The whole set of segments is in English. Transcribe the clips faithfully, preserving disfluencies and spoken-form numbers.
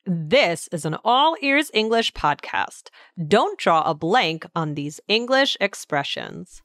This is an All Ears English podcast. Don't draw a blank on these English expressions.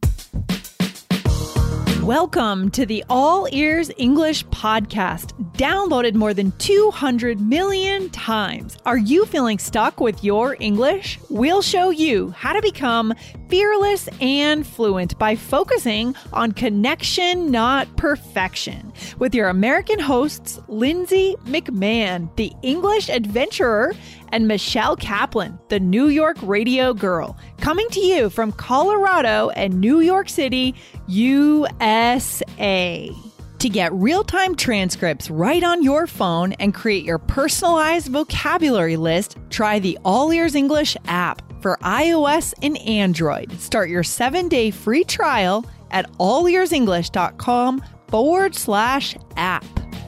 Welcome to the All Ears English podcast, downloaded more than two hundred million times. Are you feeling stuck with your English? We'll show you how to become fearless and fluent by focusing on connection, not perfection. With your American hosts, Lindsay McMahon, the English adventurer, and Michelle Kaplan, the New York radio girl, coming to you from Colorado and New York City, U S A. To get real-time transcripts right on your phone and create your personalized vocabulary list, try the All Ears English app for iOS and Android. Start your seven-day free trial at allearsenglish.com forward slash app.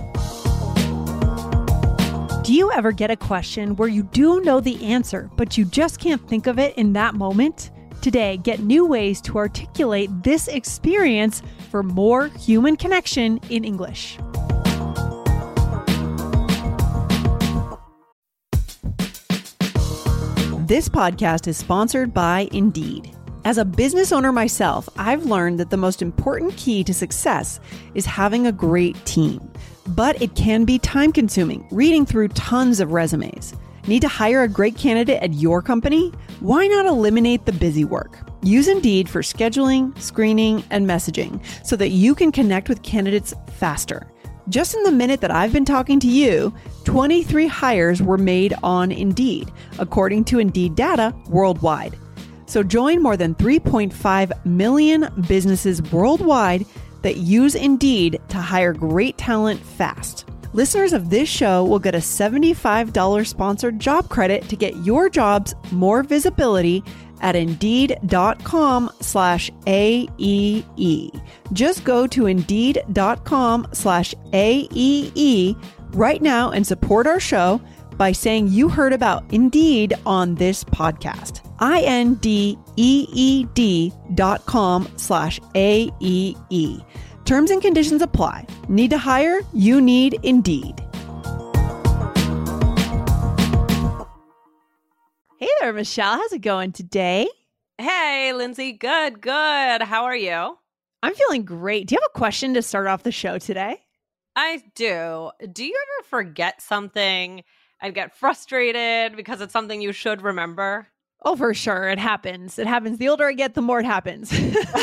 Do you ever get a question where you do know the answer, but you just can't think of it in that moment? Today, get new ways to articulate this experience for more human connection in English. This podcast is sponsored by Indeed. As a business owner myself, I've learned that the most important key to success is having a great team. But it can be time-consuming, reading through tons of resumes. Need to hire a great candidate at your company? Why not eliminate the busy work? Use Indeed for scheduling, screening, and messaging so that you can connect with candidates faster. Just in the minute that I've been talking to you, twenty-three hires were made on Indeed, according to Indeed data worldwide. So join more than three point five million businesses worldwide that use Indeed to hire great talent fast. Listeners of this show will get a seventy-five dollars sponsored job credit to get your jobs more visibility at Indeed.com slash AEE. Just go to Indeed.com slash AEE right now and support our show by saying you heard about Indeed on this podcast. I-N-D-E-E-D dot com slash A-E-E. Terms and conditions apply. Need to hire? You need Indeed. Hey there, Michelle. How's it going today? Hey, Lindsay. Good, good. How are you? I'm feeling great. Do you have a question to start off the show today? I do. Do you ever forget something and get frustrated because it's something you should remember? Oh, for sure. It happens. It happens. The older I get, the more it happens.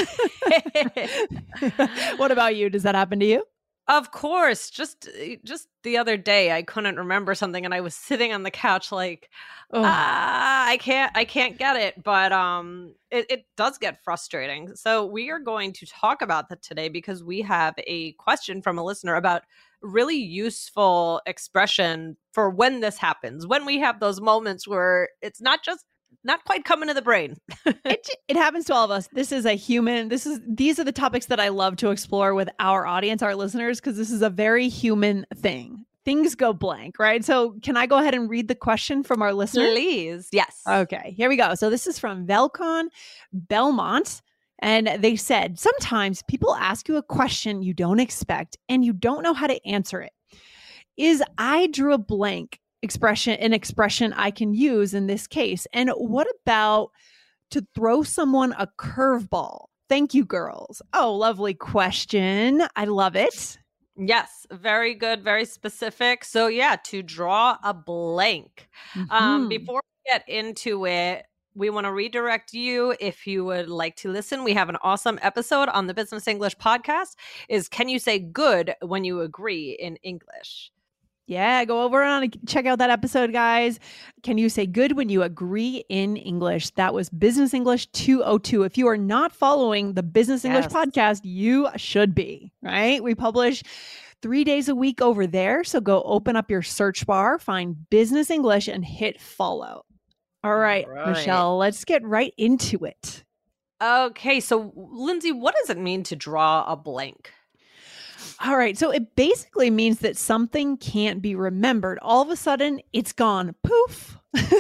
What about you? Does that happen to you? Of course. Just just the other day, I couldn't remember something and I was sitting on the couch like, Oh. ah, I can't, I can't get it. But um, it, it does get frustrating. So we are going to talk about that today because we have a question from a listener about really useful expression for when this happens, when we have those moments where it's not just not quite coming to the brain. it it happens to all of us. This is a human. This is these are the topics that I love to explore with our audience, our listeners, because this is a very human thing. Things go blank, right? So can I go ahead and read the question from our listener? Please. Yes. Okay, here we go. So this is from Velcon Belmont. And they said, sometimes people ask you a question you don't expect and you don't know how to answer it. Is I drew a blank expression, an expression I can use in this case? And what about to throw someone a curveball? Thank you, girls. Oh, lovely question. I love it. Yes, very good, very specific. So yeah, to draw a blank. Mm-hmm. Um, before we get into it, we want to redirect you if you would like to listen. We have an awesome episode on the Business English podcast. Is can you say good when you agree in English? Yeah, go over and check out that episode, guys. Can you say good when you agree in English? That was Business English two oh two. If you are not following the Business English Yes. podcast, you should be, right? We publish three days a week over there. So go open up your search bar, find Business English, and hit follow. All right, All right. Michelle, let's get right into it. Okay, so Lindsay, what does it mean to draw a blank? All right. So it basically means that something can't be remembered. All of a sudden, it's gone. Poof.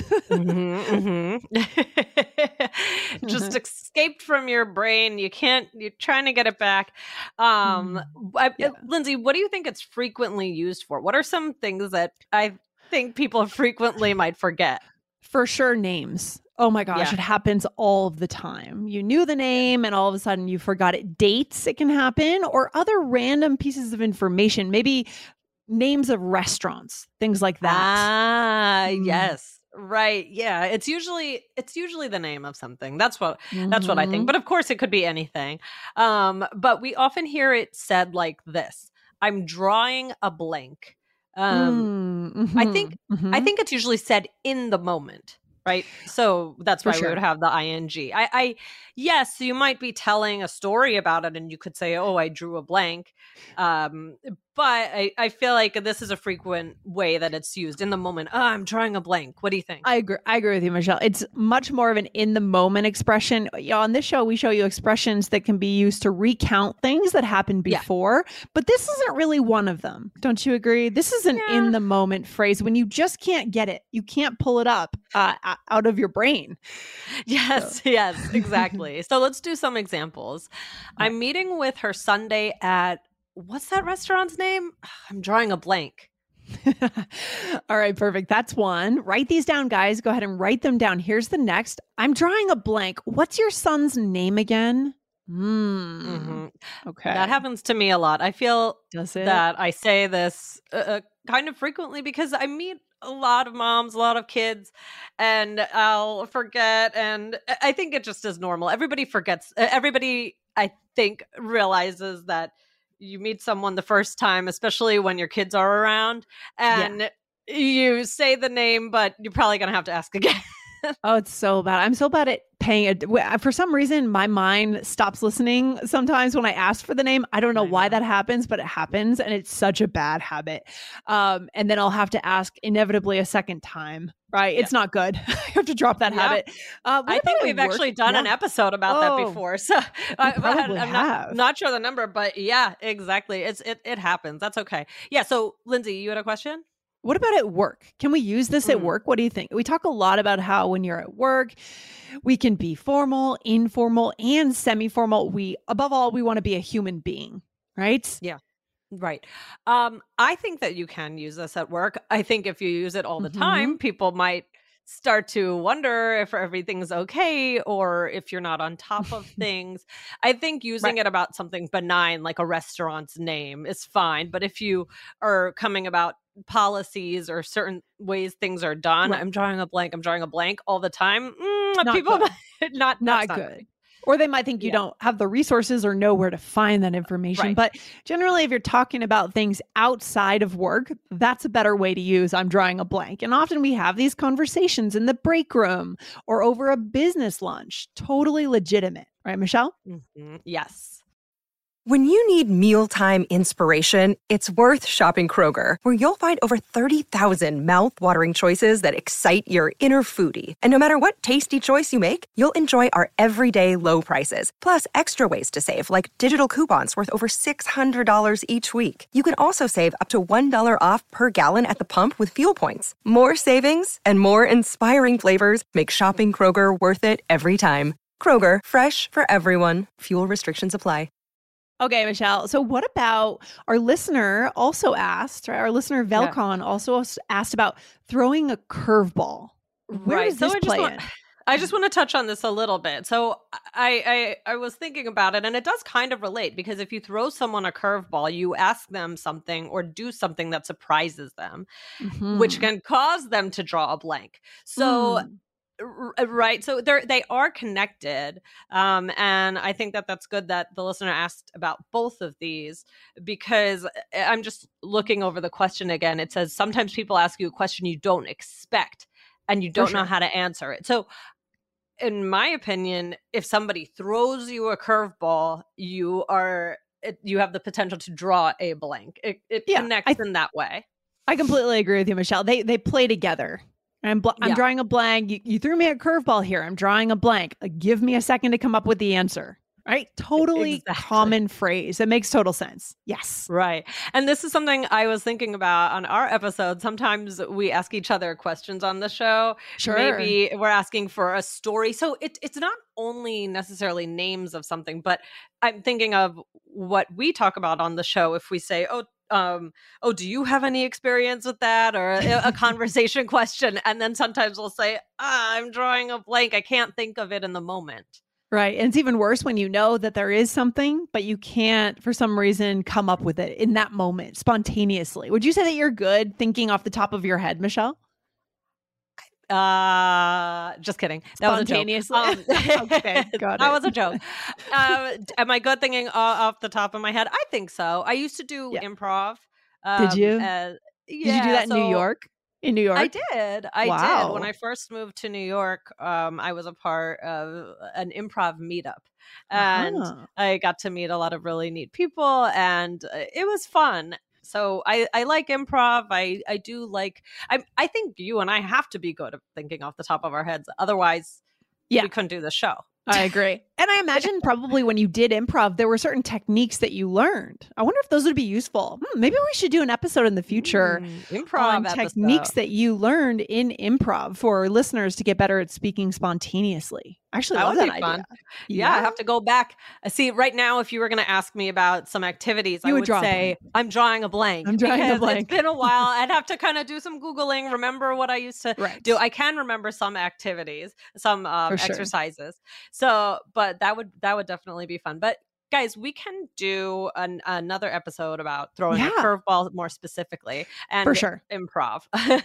mm-hmm, mm-hmm. Just escaped from your brain. You can't, you're trying to get it back. Um, I, Yeah. Lindsay, what do you think it's frequently used for? What are some things that I've think people frequently might forget. For sure, names. Oh my gosh, Yeah. it happens all of the time. You knew the name and all of a sudden you forgot it. Dates, it can happen, or other random pieces of information, maybe names of restaurants, things like that. Ah, Mm. yes. Right. Yeah. It's usually it's usually the name of something. That's what that's what I think. Mhm. But of course it could be anything. Um, but we often hear it said like this. I'm drawing a blank. Um, Mm, I think mhm, I mhm. think it's usually said in the moment, right? So that's For why we would sure. have the ing. I, I yes, you might be telling a story about it, and you could say, "Oh, I drew a blank," um, but I, I feel like this is a frequent way that it's used in the moment. Oh, I'm drawing a blank. What do you think? I agree. I agree with you, Michelle. It's much more of an in the moment expression. You know, on this show, we show you expressions that can be used to recount things that happened Yeah. before, but this isn't really one of them. Don't you agree? This is an Yeah. in the moment phrase when you just can't get it. You can't pull it up uh, o- out of your brain. Yes, yes, exactly. So let's do some examples. I'm meeting with her Sunday at what's that restaurant's name? I'm drawing a blank. All right, perfect. That's one. Write these down, guys. Go ahead and write them down. Here's the next. I'm drawing a blank. What's your son's name again? Hmm. hmm Okay. That happens to me a lot. I feel Does it? that I say this uh, uh, kind of frequently because I meet a lot of moms, a lot of kids, and I'll forget. And I I think it just is normal. Everybody forgets. uh, Everybody, I think, realizes that you meet someone the first time, especially when your kids are around, Yeah. and you say the name, but you're probably going to have to ask again. Oh, it's so bad. I'm so bad at paying it. For some reason, my mind stops listening sometimes when I ask for the name. I don't know I why know. that happens, but it happens. And it's such a bad habit. Um, and then I'll have to ask inevitably a second time, right? Yeah. It's not good. I have to drop that Yeah. habit. Uh, what I about think at we've work? actually done an Yeah. episode about Oh, that before. So I, probably I'm have. not not sure the number, but yeah, exactly. It's it it happens. That's okay. Yeah. So Lindsay, you had a question? What about at work? Can we use this at Mm, work? What do you think? We talk a lot about how when you're at work, we can be formal, informal, and semi-formal. We, above all, we want to be a human being, right? yeah. Right. Um, I think that you can use this at work. I think if you use it all the Mm-hmm. time, people might start to wonder if everything's okay or if you're not on top of things. I think using Right. it about something benign like a restaurant's name is fine. But if you are coming about policies or certain ways things are done, Right. I'm drawing a blank, I'm drawing a blank all the time. Mm, Not people good. might not Not that's not good. great. Or they might think you Yeah. don't have the resources or know where to find that information. Right. But generally, if you're talking about things outside of work, that's a better way to use I'm drawing a blank. And often we have these conversations in the break room or over a business lunch. Totally legitimate. Right, Michelle? Mhm. Yes. When you need mealtime inspiration, it's worth shopping Kroger, where you'll find over thirty thousand mouth-watering choices that excite your inner foodie. And no matter what tasty choice you make, you'll enjoy our everyday low prices, plus extra ways to save, like digital coupons worth over six hundred dollars each week. You can also save up to one dollar off per gallon at the pump with fuel points. More savings and more inspiring flavors make shopping Kroger worth it every time. Kroger, fresh for everyone. Fuel restrictions apply. Okay, Michelle. So, what about our listener also asked, right? Our listener Velcon also asked about throwing a curveball. Where Right. does So this I just play want in? I just want to touch on this a little bit. So I, I I was thinking about it and it does kind of relate because if you throw someone a curveball, you ask them something or do something that surprises them, which Mhm. can cause them to draw a blank. So Mm. r- right. So they're they are connected. Um and I think that that's good that the listener asked about both of these because I- I'm just looking over the question again. It says sometimes people ask you a question you don't expect and you For don't know sure. how to answer it. So in my opinion, if somebody throws you a curveball, you are it, you have the potential to draw a blank. It, it Yeah, connects I in that way. I completely agree with you, Michelle. They they play together. I'm bl- I'm Yeah. drawing a blank. You, you threw me a curveball here. I'm drawing a blank. Uh, give me a second to come up with the answer. Right? Totally Exactly. common phrase. That makes total sense. Yes. Right. And this is something I was thinking about on our episode. Sometimes we ask each other questions on the show. Sure. Maybe we're asking for a story. So it, it's not only necessarily names of something, but I'm thinking of what we talk about on the show. If we say, oh, um, oh, do you have any experience with that? Or a, a conversation question. And then sometimes we'll say, ah, I'm drawing a blank. I can't think of it in the moment. Right. And it's even worse when you know that there is something, but you can't, for some reason, come up with it in that moment spontaneously. Would you say that you're good thinking off the top of your head, Michelle? Uh, just kidding. That was a joke. Um, okay, got it. That was a joke. Um, am I good thinking off, off the top of my head? I think so. I used to do yeah. improv. Um, did you? Uh, yeah, did you do that so in New York? In New York? I did. I wow. did. When I first moved to New York, um, I was a part of an improv meetup. And uh-huh. I got to meet a lot of really neat people, and it was fun. So I, I like improv. I, I do like, I I think you and I have to be good at thinking off the top of our heads. Otherwise, yeah. we couldn't do the show. I agree. And I imagine probably when you did improv, there were certain techniques that you learned. I wonder if those would be useful. Hmm, maybe we should do an episode in the future mm, improv on episode. techniques that you learned in improv for listeners to get better at speaking spontaneously. I actually love that, that idea. Fun. Yeah. yeah, I have to go back. See, right now, if you were going to ask me about some activities, you I would, would draw say I'm drawing a blank. I'm drawing a blank. It's been a while. I'd have to kind of do some Googling, remember what I used to right. do. I can remember some activities, some um, sure. exercises. So, but that would that would definitely be fun. But guys, we can do an, another episode about throwing yeah. a curveball more specifically and for sure. improv.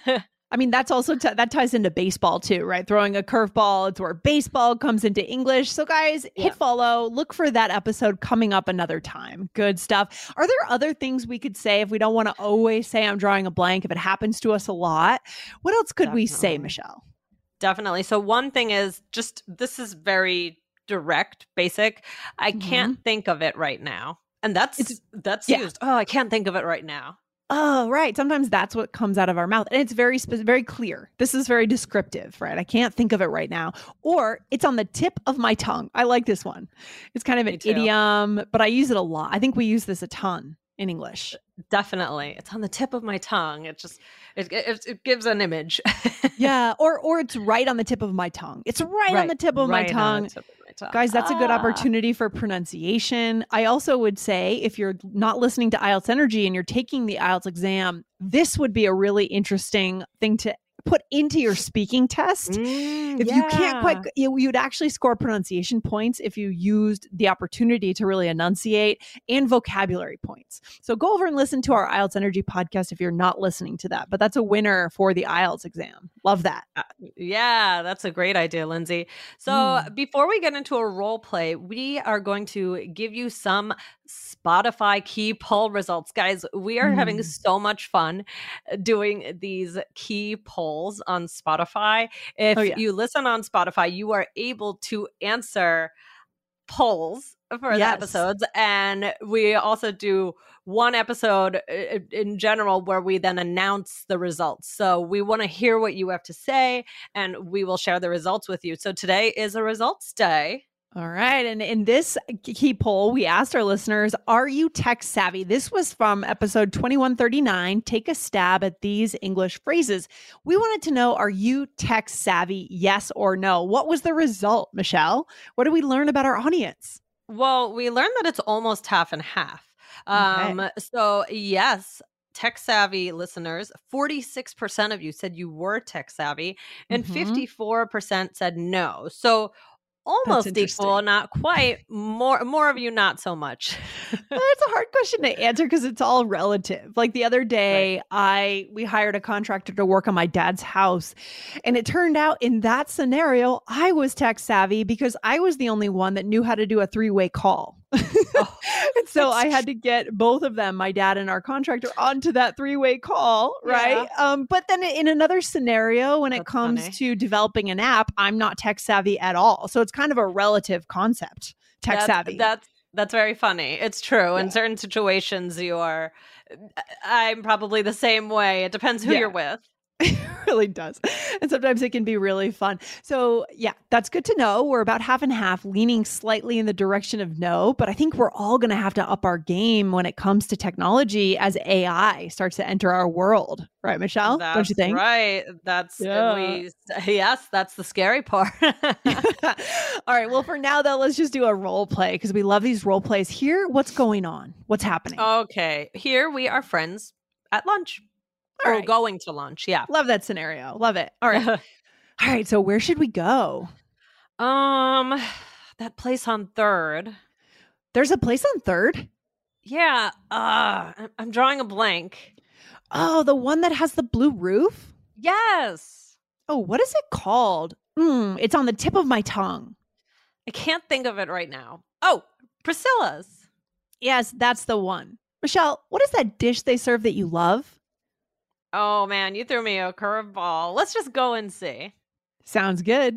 I mean, that's also, t- that ties into baseball too, right? Throwing a curveball, it's where baseball comes into English. So guys, yeah. hit follow, look for that episode coming up another time. Good stuff. Are there other things we could say if we don't want to always say I'm drawing a blank, if it happens to us a lot? What else could Definitely. we say, Michelle? Definitely. So one thing is just, this is very direct, basic. I mm-hmm. can't think of it right now. And that's, it's, that's yeah. used. Oh, I can't think of it right now. Oh, right. Sometimes that's what comes out of our mouth. And it's very, spe- very clear. This is very descriptive, right? I can't think of it right now. Or it's on the tip of my tongue. I like this one. It's kind of an idiom, but I use it a lot. I think we use this a ton in English. Definitely. It's on the tip of my tongue. It just, it, it, it gives an image. yeah. Or, or it's right on the tip of my tongue. It's right, right. on the tip of right my tongue. Guys, that's ah. a good opportunity for pronunciation. I also would say if you're not listening to I E L T S Energy and you're taking the I E L T S exam, this would be a really interesting thing to put into your speaking test. Mm, if yeah. you can't quite, you, you'd actually score pronunciation points if you used the opportunity to really enunciate, and vocabulary points. So go over and listen to our I E L T S Energy podcast if you're not listening to that. But that's a winner for the I E L T S exam. Love that. Uh, yeah, that's a great idea, Lindsay. So mm. before we get into a role play, we are going to give you some Spotify key poll results. Guys, we are mm. having so much fun doing these key polls on Spotify. If oh, yeah. you listen on Spotify, you are able to answer polls for yes. the episodes. And we also do one episode in general where we then announce the results. So we want to hear what you have to say, and we will share the results with you. So today is a results day. All right. And in this key poll, we asked our listeners, are you tech savvy? This was from episode twenty-one thirty-nine. Take a stab at these English phrases. We wanted to know, are you tech savvy? Yes or no? What was the result, Michelle? What did we learn about our audience? Well, we learned that it's almost half and half. Um, okay. So yes, tech savvy listeners, forty-six percent of you said you were tech savvy, and mm-hmm. fifty-four percent said no. So almost equal, not quite. More more of you, not so much. It's a hard question to answer because it's all relative. Like the other day, right. I we hired a contractor to work on my dad's house. And it turned out in that scenario, I was tech savvy because I was the only one that knew how to do a three-way call. Oh, and so I had to get both of them, my dad and our contractor, onto that three-way call, right? Yeah. Um, but then in another scenario, when That's it comes funny. to developing an app, I'm not tech savvy at all. So it's kind of a relative concept, tech that's, savvy. That's that's very funny. It's true. Yeah. In certain situations, you are. I'm probably the same way. It depends who yeah. you're with. It really does. And sometimes it can be really fun. So yeah, that's good to know. We're about half and half, leaning slightly in the direction of no, but I think we're all going to have to up our game when it comes to technology as A I starts to enter our world. Right, Michelle? That's Don't you think? right. That's Yeah. we, yes, that's the scary part. All right. Well, for now though, let's just do a role play because we love these role plays. Here, what's going on? What's happening? Okay. Here we are friends at lunch. All or right. going to lunch. Yeah. Love that scenario. Love it. All right. All right. So where should we go? um, that place on Third. There's a place on Third? Yeah. Uh, I'm- I'm drawing a blank. Oh, the one that has the blue roof? Yes. Oh, what is it called? Mm, it's on the tip of my tongue. I can't think of it right now. Oh, Priscilla's. Yes, that's the one. Michelle, what is that dish they serve that you love? Oh man, you threw me a curveball. Let's just go and see. Sounds good.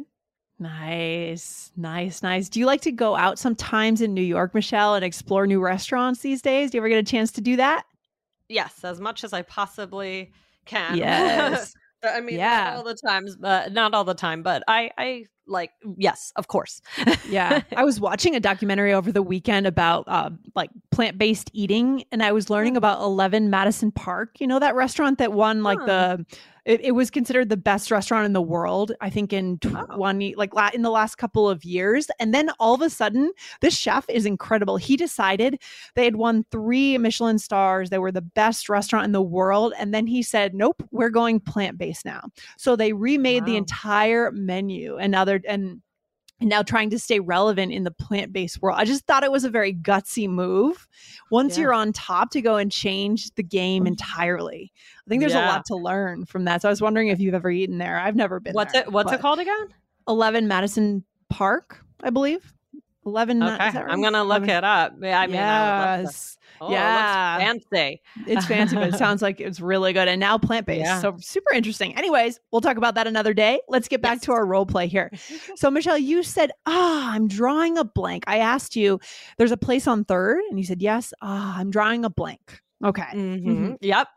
Nice, nice, nice. Do you like to go out sometimes in New York, Michelle, and explore new restaurants these days? Do you ever get a chance to do that? Yes, as much as I possibly can. Yes. I mean, Yeah. not all the times, but not all the time, but I, I like, yes, of course. Yeah. I was watching a documentary over the weekend about uh, like plant-based eating, and I was learning about eleven Madison Park. You know, that restaurant that won like Huh. the, it, it was considered the best restaurant in the world, I think in twenty, like la- in the last couple of years. And then all of a sudden, this chef is incredible. He decided they had won three Michelin stars. They were the best restaurant in the world. And then he said, nope, we're going plant-based now. So they remade the Wow. entire menu, and now they're, and and now trying to stay relevant in the plant-based world. I just thought it was a very gutsy move. Once Yeah. you're on top, to go and change the game entirely. I think there's a Yeah. lot to learn from that. So I was wondering if you've ever eaten there. I've never been What's there. it? What's but it called again? eleven Madison Park, I believe. eleven. Ma- Okay, is that right? I'm gonna look eleven it up. Yeah, I mean, I would love to. Yes. Oh, Yeah. it looks fancy. It's fancy, but it sounds like it's really good. And now plant-based. Yeah. So super interesting. Anyways, we'll talk about that another day. Let's get back Yes. to our role play here. So Michelle, you said, ah, I'm drawing a blank. I asked you, there's a place on Third, and you said, yes. Ah, I'm drawing a blank. Okay. Mhm. Yep.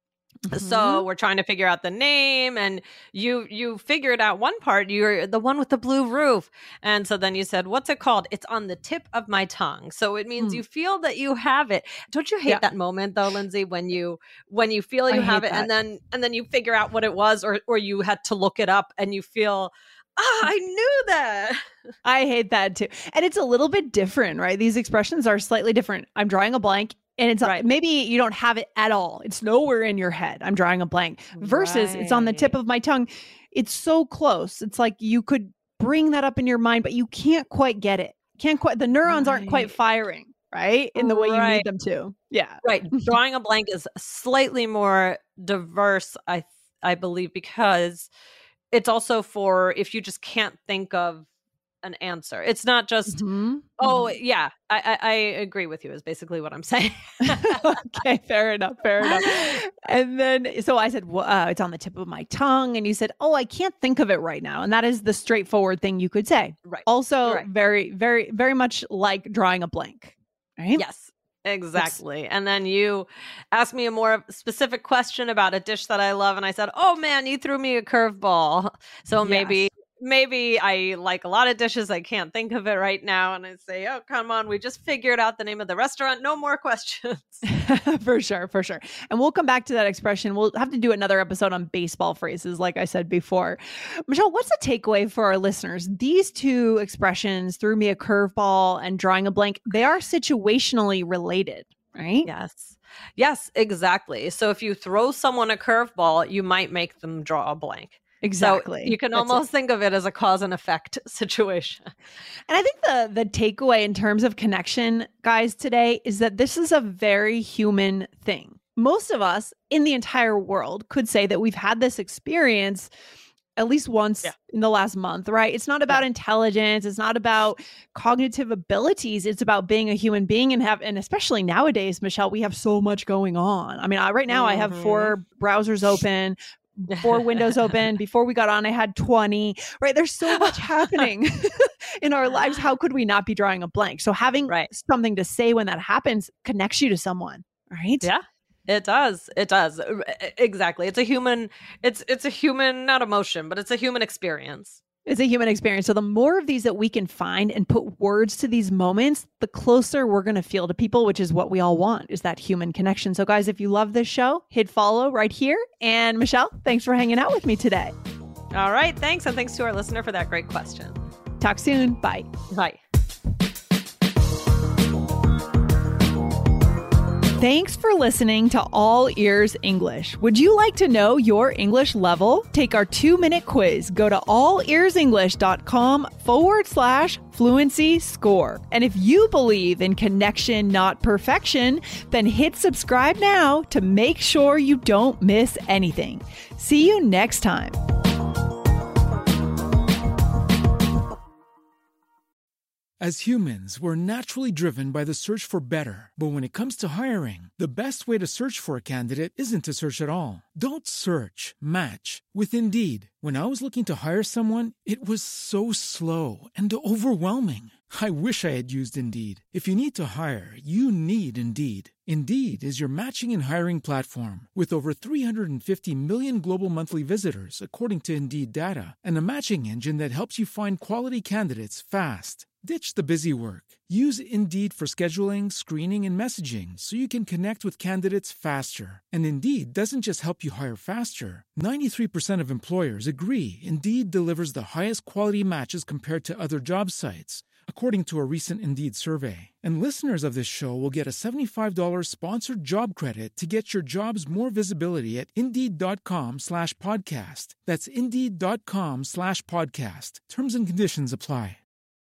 So Mhm. we're trying to figure out the name, and you you figured out one part. You're the one with the blue roof, and so then you said, "What's it called?" It's on the tip of my tongue. So it means Mm. you feel that you have it. Don't you hate Yeah. that moment though, Lindsay, when you when you feel you I have hate it, and that. then and then you figure out what it was, or or you had to look it up, and you feel, ah, I knew that. I hate that too. And it's a little bit different, right? These expressions are slightly different. I'm drawing a blank. And it's Right. maybe you don't have it at all. It's nowhere in your head. I'm drawing a blank versus it's on the tip Right. of my tongue. It's so close. It's like you could bring that up in your mind, but you can't quite get it. Can't quite, the neurons aren't quite Right. firing, right? In the way you Right. need them to. Yeah. Right. Drawing a blank is slightly more diverse, I th- I believe, because it's also for if you just can't think of an answer. It's not just, Mhm. oh Mhm. yeah, I, I I agree with you is basically what I'm saying. Okay, fair enough, fair enough. And then, so I said, well, uh, it's on the tip of my tongue. And you said, oh, I can't think of it right now. And that is the straightforward thing you could say. Right. Also, Right. very, very, very much like drawing a blank, right? Yes, exactly. And then you asked me a more specific question about a dish that I love, and I said, "Oh man, you threw me a curveball." So maybe Yes. maybe I like a lot of dishes. I can't think of it right now, and I say, "Oh, come on, we just figured out the name of the restaurant. No more questions." For sure, for sure. And we'll come back to that expression. We'll have to do another episode on baseball phrases, like I said before. Michelle, what's the takeaway for our listeners? These two expressions, threw me a curveball and drawing a blank, they are situationally related, right? Yes. Yes, exactly. So if you throw someone a curveball, you might make them draw a blank. Exactly. So you can That's it. almost think of it as a cause and effect situation. And I think the the takeaway in terms of connection, guys, today is that this is a very human thing. Most of us in the entire world could say that we've had this experience at least once Yeah. in the last month, right? It's not about Yeah. intelligence, it's not about cognitive abilities, it's about being a human being and have and especially nowadays, Michelle, we have so much going on. I mean, I, right now I have Mhm. four browsers open, four windows open. Before we got on, I had twenty, right? There's so much happening in our lives. How could we not be drawing a blank? So having Right. something to say when that happens connects you to someone, right? Yeah. It does. It does. Uh, e- Exactly. It's a human, it's it's a human, not emotion, but it's a human experience. It's a human experience. So the more of these that we can find and put words to these moments, the closer we're going to feel to people, which is what we all want, is that human connection. So guys, if you love this show, hit follow right here. And Michelle, thanks for hanging out with me today. All right. Thanks. And thanks to our listener for that great question. Talk soon. Bye. Bye. Thanks for listening to All Ears English. Would you like to know your English level? Take our two-minute quiz. Go to allearsenglish.com forward slash fluency score. And if you believe in connection, not perfection, then hit subscribe now to make sure you don't miss anything. See you next time. As humans, we're naturally driven by the search for better. But when it comes to hiring, the best way to search for a candidate isn't to search at all. Don't search, match with Indeed. When I was looking to hire someone, it was so slow and overwhelming. I wish I had used Indeed. If you need to hire, you need Indeed. Indeed is your matching and hiring platform with over three hundred fifty million global monthly visitors, according to Indeed data, and a matching engine that helps you find quality candidates fast. Ditch the busy work. Use Indeed for scheduling, screening, and messaging so you can connect with candidates faster. And Indeed doesn't just help you hire faster. ninety-three percent of employers agree Indeed delivers the highest quality matches compared to other job sites, according to a recent Indeed survey. And listeners of this show will get a seventy-five dollars sponsored job credit to get your jobs more visibility at Indeed.com slash podcast. That's Indeed.com slash podcast. Terms and conditions apply.